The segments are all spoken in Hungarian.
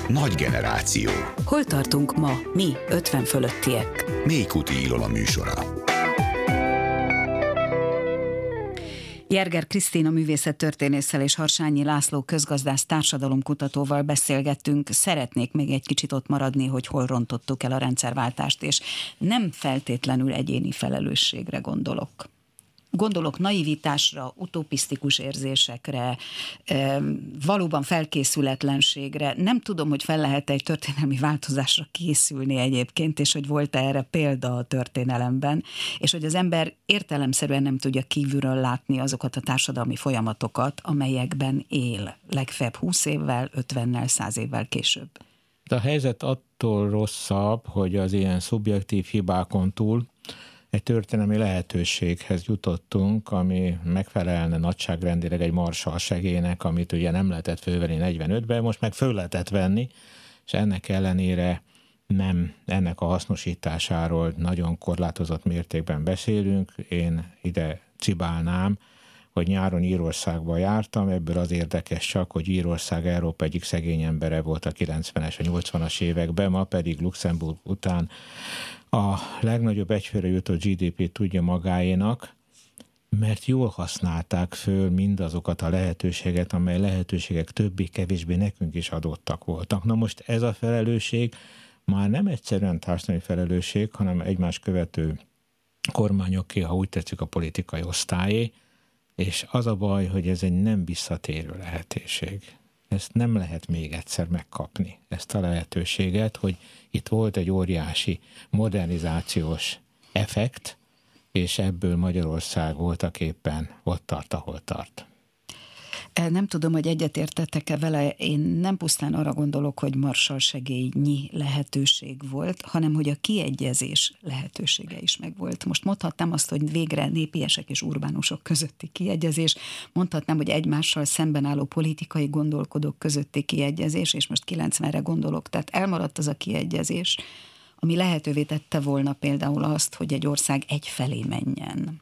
Nagy generáció. Hol tartunk ma, mi 50 fölöttiek? Mélykuti Ilona műsora. Jerger Krisztina művészettörténésszel és Harsányi László közgazdász társadalomkutatóval beszélgettünk. Szeretnék még egy kicsit ott maradni, hogy hol rontottuk el a rendszerváltást, és nem feltétlenül egyéni felelősségre gondolok. Gondolok naivitásra, utopisztikus érzésekre, valóban felkészületlenségre. Nem tudom, hogy fel lehet egy történelmi változásra készülni egyébként, és hogy volt erre példa a történelemben, és hogy az ember értelemszerűen nem tudja kívülről látni azokat a társadalmi folyamatokat, amelyekben él, legfeljebb 20 évvel, 50-nel, 100 évvel később. De a helyzet attól rosszabb, hogy az ilyen szubjektív hibákon túl egy történelmi lehetőséghez jutottunk, ami megfelelne nagyságrendileg egy Marshall segélynek, amit ugye nem lehetett fölvenni 45-ben, most meg föl lehetett venni, és ennek ellenére nem ennek a hasznosításáról nagyon korlátozott mértékben beszélünk. Én ide cibálnám, hogy nyáron Írországban jártam, ebből az érdekes csak, hogy Írország Európa egyik szegény embere volt a 90-es, a 80-as években, ma pedig Luxemburg után a legnagyobb egyfőre jutott GDP-t tudja magáénak, mert jól használták föl mindazokat a lehetőséget, amely lehetőségek többé-kevésbé nekünk is adottak voltak. Na most ez a felelősség már nem egyszerűen társadalmi felelősség, hanem egymás követő kormányoké, ha úgy tetszik, a politikai osztályé, és az a baj, hogy ez egy nem visszatérő lehetőség. Ezt nem lehet még egyszer megkapni, ezt a lehetőséget, hogy itt volt egy óriási modernizációs effekt, és ebből Magyarország voltaképpen ott tart, ahol tart. Nem tudom, hogy egyetértettek-e vele, én nem pusztán arra gondolok, hogy Marshall segélynyi lehetőség volt, hanem hogy a kiegyezés lehetősége is megvolt. Most mondhatnám azt, hogy végre népiesek és urbánusok közötti kiegyezés, mondhatnám, hogy egymással szemben álló politikai gondolkodók közötti kiegyezés, és most 90-re gondolok, tehát elmaradt az a kiegyezés, ami lehetővé tette volna például azt, hogy egy ország egyfelé menjen.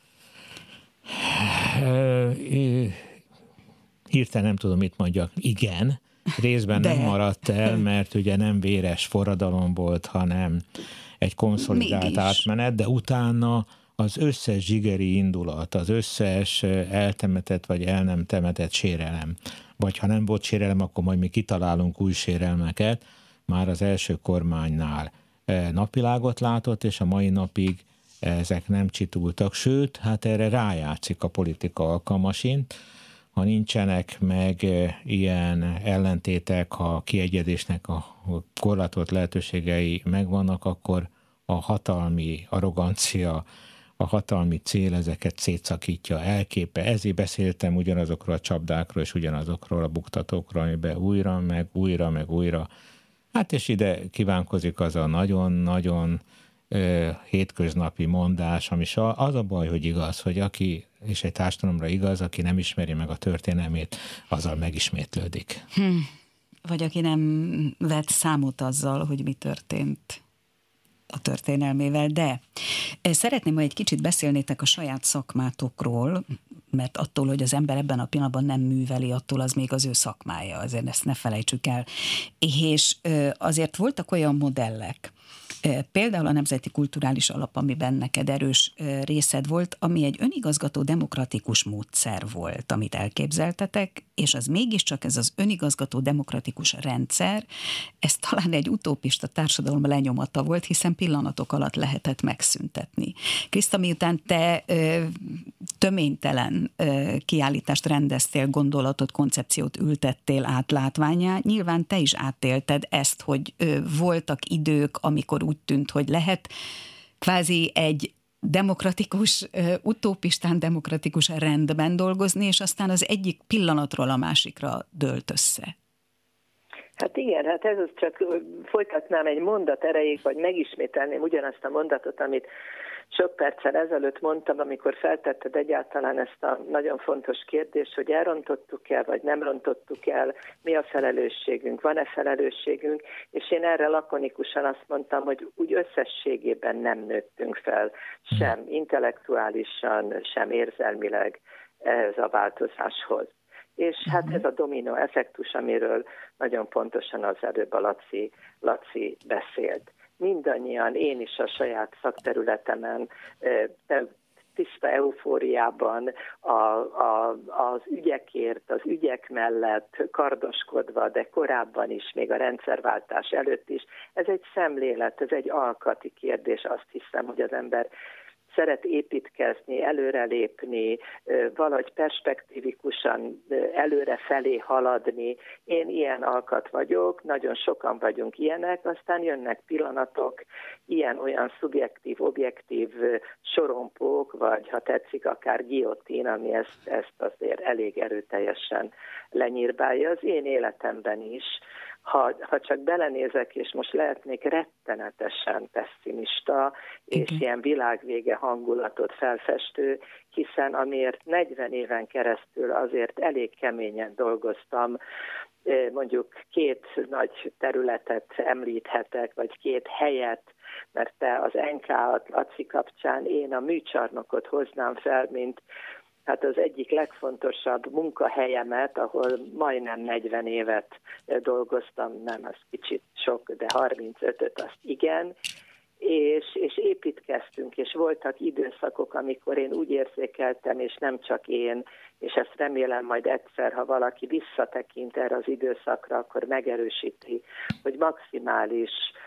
Hirtelen nem tudom, mit mondjak. Igen, részben nem maradt el, mert ugye nem véres forradalom volt, hanem egy konszolidált átmenet, de utána az összes zsigeri indulat, az összes eltemetett vagy el nem temetett sérelem, vagy ha nem volt sérelem, akkor majd mi kitalálunk új sérelmeket, már az első kormánynál napvilágot látott, és a mai napig ezek nem csitultak, sőt, hát erre rájátszik a politika alkalmasint. Ha nincsenek meg ilyen ellentétek, ha a kiegyezésnek a korlátolt lehetőségei megvannak, akkor a hatalmi arrogancia, a hatalmi cél ezeket szétszakítja, elképe. Ezért beszéltem ugyanazokról a csapdákról és ugyanazokról a buktatókról, amiben újra, meg újra, meg újra. Hát és ide kívánkozik az a nagyon-nagyon hétköznapi mondás, ami az a baj, hogy igaz, hogy aki, és egy társadalomra igaz, aki nem ismeri meg a történelmét, azzal megismétlődik. Vagy aki nem vett számot azzal, hogy mi történt a történelmével, de szeretném, hogy egy kicsit beszélnétek a saját szakmátokról, mert attól, hogy az ember ebben a pillanatban nem műveli, attól az még az ő szakmája, azért ezt ne felejtsük el. És azért voltak olyan modellek, például a Nemzeti Kulturális Alap, amiben neked erős részed volt, ami egy önigazgató demokratikus módszer volt, amit elképzeltetek, és az mégiscsak ez az önigazgató demokratikus rendszer, ez talán egy utópista társadalom lenyomata volt, hiszen pillanatok alatt lehetett megszüntetni. Kriszta, miután te töménytelen kiállítást rendeztél, gondolatot, koncepciót ültettél át látvánnyá, nyilván te is átélted ezt, hogy voltak idők, amikor úgy tűnt, hogy lehet kvázi egy demokratikus, utópistán demokratikus rendben dolgozni, és aztán az egyik pillanatról a másikra dőlt össze. Hát igen, hát ez az, csak folytatnám egy mondat erejéig, vagy megismételném ugyanazt a mondatot, amit sok perccel ezelőtt mondtam, amikor feltetted egyáltalán ezt a nagyon fontos kérdést, hogy elrontottuk el, vagy nem rontottuk el, mi a felelősségünk, van-e felelősségünk, és én erre lakonikusan azt mondtam, hogy úgy összességében nem nőttünk fel, sem intellektuálisan, sem érzelmileg ehhez a változáshoz. És hát ez a dominó effektus, amiről nagyon pontosan az előbb a Laci beszélt. Mindannyian, én is a saját szakterületemen tiszta eufóriában az ügyekért, az ügyek mellett kardoskodva, de korábban is, még a rendszerváltás előtt is. Ez egy szemlélet, ez egy alkati kérdés. Azt hiszem, hogy az ember szeret építkezni, előrelépni, valahogy perspektívikusan előrefelé haladni. Én ilyen alkat vagyok, nagyon sokan vagyunk ilyenek, aztán jönnek pillanatok, ilyen-olyan szubjektív, objektív sorompók, vagy ha tetszik, akár guillotine, ami ezt azért elég erőteljesen lenyírbálja az én életemben is. Ha csak belenézek, és most lehetnék rettenetesen pessimista, és ilyen világvége hangulatot felfestő, hiszen amiért 40 éven keresztül azért elég keményen dolgoztam, mondjuk 2 nagy területet említhetek, vagy 2 helyet, mert te az NK-at, Laci kapcsán, én a műcsarnokot hoznám fel, mint hát az egyik legfontosabb munkahelyemet, ahol majdnem 40 évet dolgoztam, nem, az kicsit sok, de 35-öt azt igen, és építkeztünk, és voltak időszakok, amikor én úgy érzékeltem, és nem csak én, és ezt remélem majd egyszer, ha valaki visszatekint erre az időszakra, akkor megerősíti, hogy maximális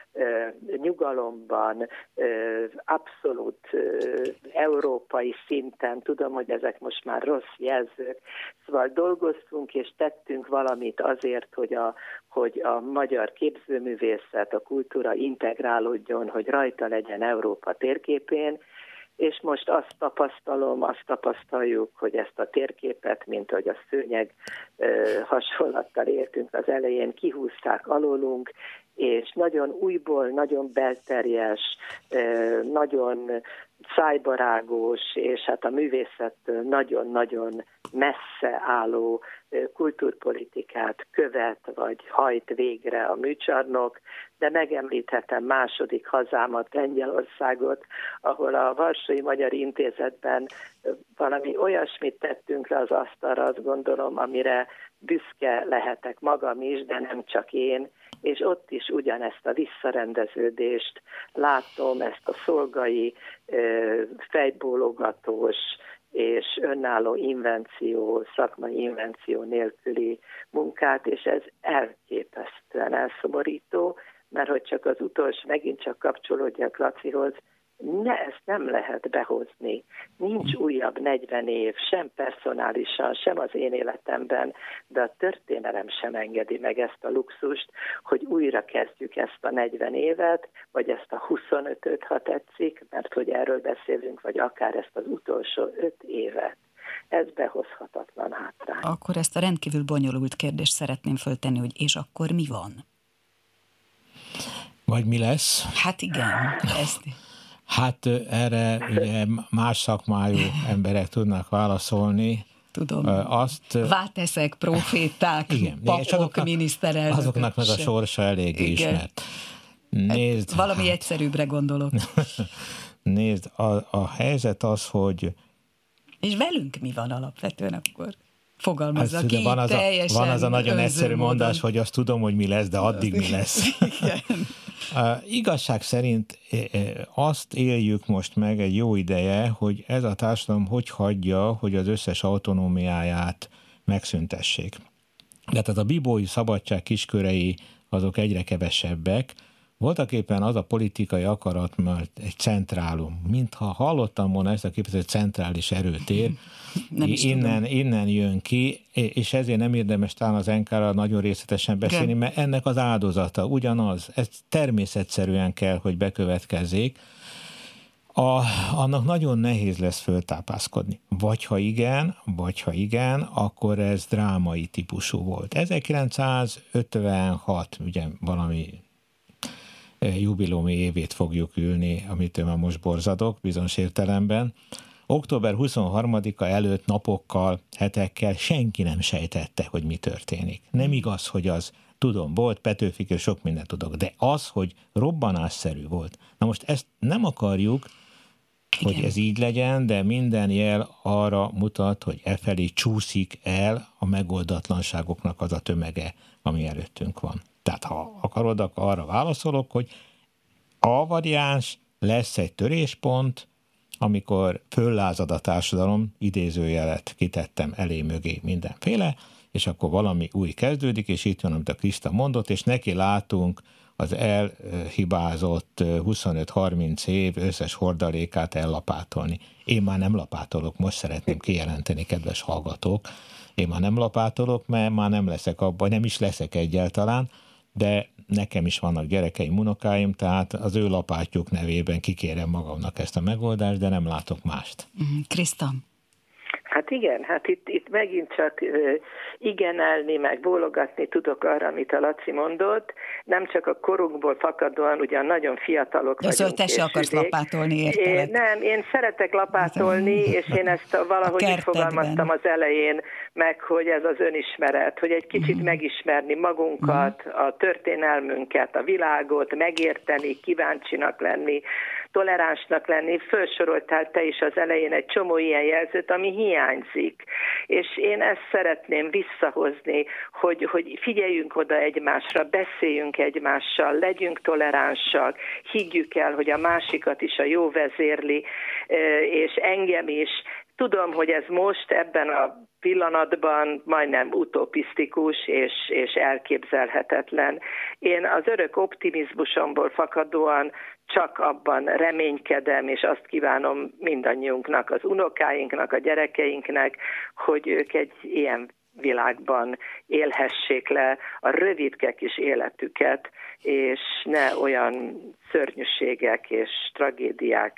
nyugalomban, abszolút európai szinten, tudom, hogy ezek most már rossz jelzők, szóval dolgoztunk és tettünk valamit azért, hogy a magyar képzőművészet, a kultúra integrálódjon, hogy rajta legyen Európa térképén, és most azt tapasztaljuk, hogy ezt a térképet, mint hogy a szőnyeg hasonlattal értünk az elején, kihúzták alólunk, és nagyon újból, nagyon belterjes, nagyon szájbarágos, és hát a művészettől nagyon-nagyon messze álló kultúrpolitikát követ, vagy hajt végre a műcsarnok, de megemlíthetem második hazámat, Lengyelországot, ahol a Varsói Magyar Intézetben valami olyasmit tettünk le az asztalra, azt gondolom, amire büszke lehetek magam is, de nem csak én, és ott is ugyanezt a visszarendeződést látom, ezt a szolgai, fejbólogatós és önálló invenció, szakmai invenció nélküli munkát, és ez elképesztően elszomorító, mert hogy csak az utolsó, megint csak kapcsolódjak Lacihoz, ezt nem lehet behozni. Nincs újabb 40 év, sem personálisan, sem az én életemben, de a történelem sem engedi meg ezt a luxust, hogy újra kezdjük ezt a 40 évet, vagy ezt a 25-öt, ha tetszik, mert hogy erről beszélünk, vagy akár ezt az utolsó 5 évet. Ez behozhatatlan hátrány. Akkor ezt a rendkívül bonyolult kérdést szeretném föltenni, hogy és akkor mi van? Vagy mi lesz? Hát igen, ezt... Hát erre ugye más szakmájú emberek tudnak válaszolni. Tudom. Váteszek, proféták, igen, papok, miniszterelnökök. Azoknak meg a sorsa elég ismert. Nézd, valami egyszerűbbre gondolok. Nézd, a helyzet az, hogy... És velünk mi van alapvetően akkor? Fogalmazza ki, teljesen van az a nagyon egyszerű mondás, hogy azt tudom, hogy mi lesz, de addig mi lesz. Igen. Igazság szerint azt éljük most meg egy jó ideje, hogy ez a társadalom hogy hagyja, hogy az összes autonómiáját megszüntessék. De tehát a bíbói szabadság kiskörei azok egyre kevesebbek. Voltak éppen az a politikai akarat, mert egy centrálum, mintha hallottam volna ezt a képet, hogy centrális erőtér, innen jön ki, és ezért nem érdemes talán az NK-ra nagyon részletesen beszélni, mert ennek az áldozata ugyanaz, ez természetszerűen kell, hogy bekövetkezzék. Annak nagyon nehéz lesz föltápászkodni. Vagy ha igen, akkor ez drámai típusú volt. 1956, ugye valami jubileumi évét fogjuk ülni, amitől már most borzadok bizonyos értelemben. Október 23-a előtt napokkal, hetekkel senki nem sejtette, hogy mi történik. Nem igaz, hogy az, tudom, volt Petőfik, és sok mindent tudok, de az, hogy robbanásszerű volt. Na most ezt nem akarjuk hogy ez így legyen, de minden jel arra mutat, hogy efelé csúszik el a megoldatlanságoknak az a tömege, ami előttünk van. Tehát ha akarod, akkor arra válaszolok, hogy a variáns lesz egy töréspont, amikor föllázad a társadalom, idézőjelet kitettem elé mögé mindenféle, és akkor valami új kezdődik, és itt van, amit a Kriszta mondott, és neki látunk az elhibázott 25-30 év összes hordalékát ellapátolni. Én már nem lapátolok, most szeretném kijelenteni, kedves hallgatók. Én már nem lapátolok, mert már nem leszek abban, nem is leszek egyáltalán, de nekem is vannak gyerekeim, unokáim, tehát az ő lapátjuk nevében kikérem magamnak ezt a megoldást, de nem látok mást. Kriszta? Hát igen, hát itt megint csak igenelni, meg bólogatni tudok arra, amit a Laci mondott, nem csak a korunkból fakadóan, ugyan nagyon fiatalok vagyunk. Szóval te se akarsz lapátolni, értelek? Nem, én szeretek lapátolni, és én ezt valahogy így fogalmaztam az elején meg, hogy ez az önismeret, hogy egy kicsit megismerni magunkat, a történelmünket, a világot, megérteni, kíváncsinak lenni, toleránsnak lenni. Felsoroltál te is az elején egy csomó ilyen jelzőt, ami hiányzik. És én ezt szeretném visszahozni, hogy figyeljünk oda egymásra, beszéljünk egymással, legyünk toleránsak, higgyük el, hogy a másikat is a jó vezérli, és engem is. Tudom, hogy ez most ebben a pillanatban majdnem utopisztikus és elképzelhetetlen. Én az örök optimizmusomból fakadóan csak abban reménykedem, és azt kívánom mindannyiunknak, az unokáinknak, a gyerekeinknek, hogy ők egy ilyen világban élhessék le a rövidke kis életüket, és ne olyan szörnyűségek és tragédiák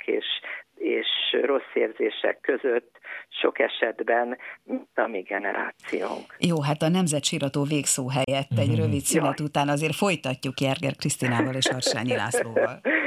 és rossz érzések között sok esetben, mint a mi generációnk. Jó, hát a nemzetsírató végszó helyett egy rövid szünet után azért folytatjuk Jerger Krisztinával és Harsányi Lászlóval.